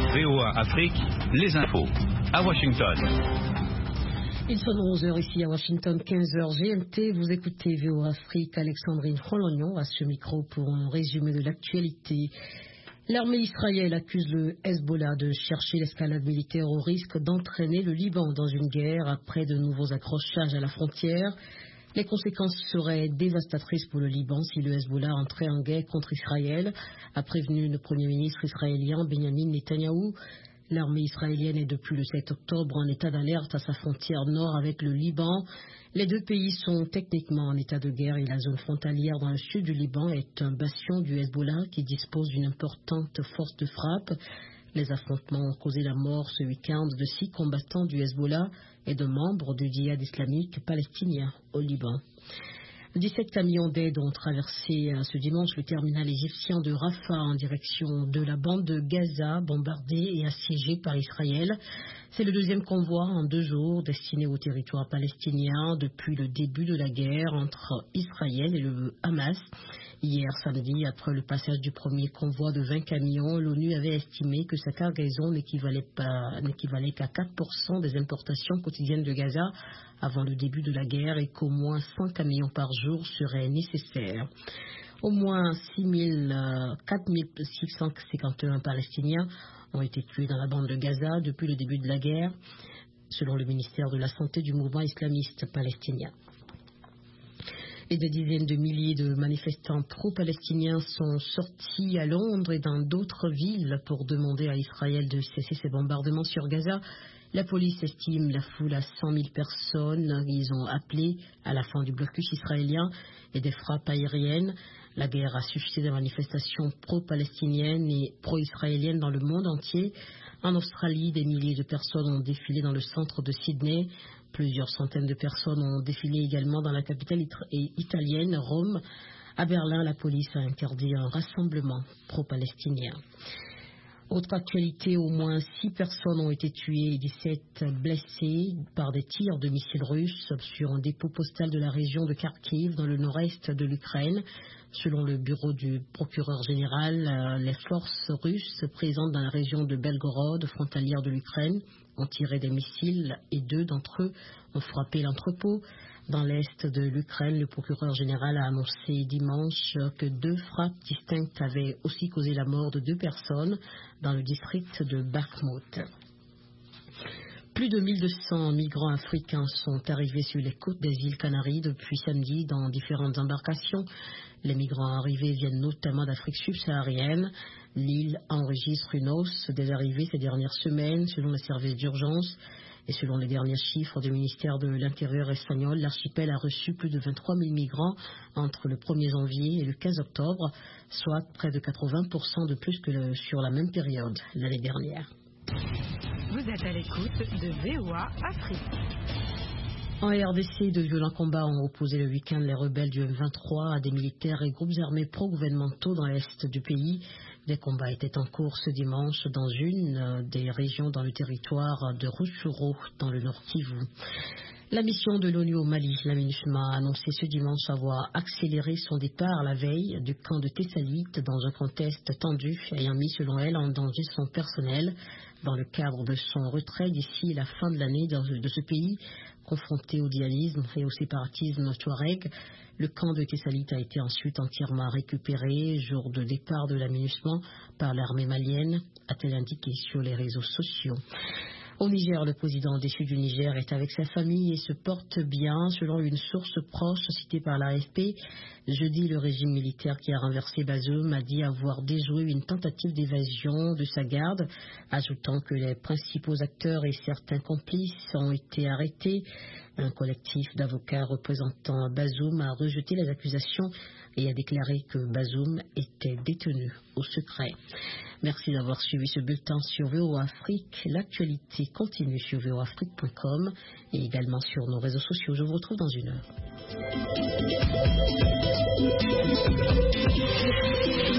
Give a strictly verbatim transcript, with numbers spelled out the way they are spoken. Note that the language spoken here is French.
V O A Afrique, les infos. À Washington. Il sonne onze heures ici à Washington, quinze heures G M T. Vous écoutez V O A Afrique, Alexandrine Rolognon à ce micro pour un résumé de l'actualité. L'armée israélienne accuse le Hezbollah de chercher l'escalade militaire au risque d'entraîner le Liban dans une guerre après de nouveaux accrochages à la frontière. Les conséquences seraient dévastatrices pour le Liban si le Hezbollah entrait en guerre contre Israël, a prévenu le Premier ministre israélien Benjamin Netanyahou. L'armée israélienne est depuis le sept octobre en état d'alerte à sa frontière nord avec le Liban. Les deux pays sont techniquement en état de guerre et la zone frontalière dans le sud du Liban est un bastion du Hezbollah qui dispose d'une importante force de frappe. Les affrontements ont causé la mort ce week-end de six combattants du Hezbollah et de membres du djihad islamique palestinien au Liban. dix-sept camions d'aide ont traversé ce dimanche le terminal égyptien de Rafah en direction de la bande de Gaza, bombardée et assiégée par Israël. C'est le deuxième convoi en deux jours destiné au territoire palestinien depuis le début de la guerre entre Israël et le Hamas. Hier samedi, après le passage du premier convoi de vingt camions, l'ONU avait estimé que sa cargaison n'équivalait pas, n'équivalait qu'à quatre pour cent des importations quotidiennes de Gaza avant le début de la guerre et qu'au moins cent camions par jour seraient nécessaires. Au moins quatre mille six cent cinquante et un Palestiniens ont été tués dans la bande de Gaza depuis le début de la guerre, selon le ministère de la Santé du mouvement islamiste palestinien. Et des dizaines de milliers de manifestants pro-palestiniens sont sortis à Londres et dans d'autres villes pour demander à Israël de cesser ses bombardements sur Gaza. La police estime la foule à cent mille personnes. Ils ont appelé à la fin du blocus israélien et des frappes aériennes. La guerre a suscité des manifestations pro-palestiniennes et pro-israéliennes dans le monde entier. En Australie, des milliers de personnes ont défilé dans le centre de Sydney. Plusieurs centaines de personnes ont défilé également dans la capitale italienne, Rome. À Berlin, la police a interdit un rassemblement pro-palestinien. Autre actualité, au moins six personnes ont été tuées et dix-sept blessées par des tirs de missiles russes sur un dépôt postal de la région de Kharkiv dans le nord-est de l'Ukraine. Selon le bureau du procureur général, les forces russes présentes dans la région de Belgorod, frontalière de l'Ukraine, ont tiré des missiles et deux d'entre eux ont frappé l'entrepôt. Dans l'est de l'Ukraine, le procureur général a annoncé dimanche que deux frappes distinctes avaient aussi causé la mort de deux personnes dans le district de Bakhmut. Plus de mille deux cents migrants africains sont arrivés sur les côtes des îles Canaries depuis samedi dans différentes embarcations. Les migrants arrivés viennent notamment d'Afrique subsaharienne. L'île enregistre une hausse des arrivées ces dernières semaines selon les services d'urgence. Et selon les derniers chiffres du ministère de l'Intérieur espagnol, l'archipel a reçu plus de vingt-trois mille migrants entre le premier janvier et le quinze octobre, soit près de quatre-vingts pour cent de plus que le, sur la même période l'année dernière. Vous êtes à l'écoute de V O A Afrique. En R D C, de violents combats ont opposé le week-end les rebelles du M vingt-trois à des militaires et groupes armés pro-gouvernementaux dans l'est du pays. Des combats étaient en cours ce dimanche dans une des régions dans le territoire de Rutshuru, dans le Nord Kivu. La mission de l'ONU au Mali, la MINUSMA, a annoncé ce dimanche avoir accéléré son départ la veille du camp de Tessalit dans un contexte tendu, ayant mis selon elle en danger son personnel dans le cadre de son retrait d'ici la fin de l'année de ce pays, confronté au djihadisme et au séparatisme touareg. Le camp de Tessalit a été ensuite entièrement récupéré, jour de départ de la MINUSMA, par l'armée malienne, a-t-elle indiqué sur les réseaux sociaux. Au Niger, le président déchu du Niger est avec sa famille et se porte bien, selon une source proche citée par l'A F P. Jeudi, le régime militaire qui a renversé Bazoum a dit avoir déjoué une tentative d'évasion de sa garde, ajoutant que les principaux acteurs et certains complices ont été arrêtés. Un collectif d'avocats représentant Bazoum a rejeté les accusations et a déclaré que Bazoum était détenu au secret. Merci d'avoir suivi ce bulletin sur V O A Afrique. L'actualité continue sur v o afrique point com et également sur nos réseaux sociaux. Je vous retrouve dans une heure.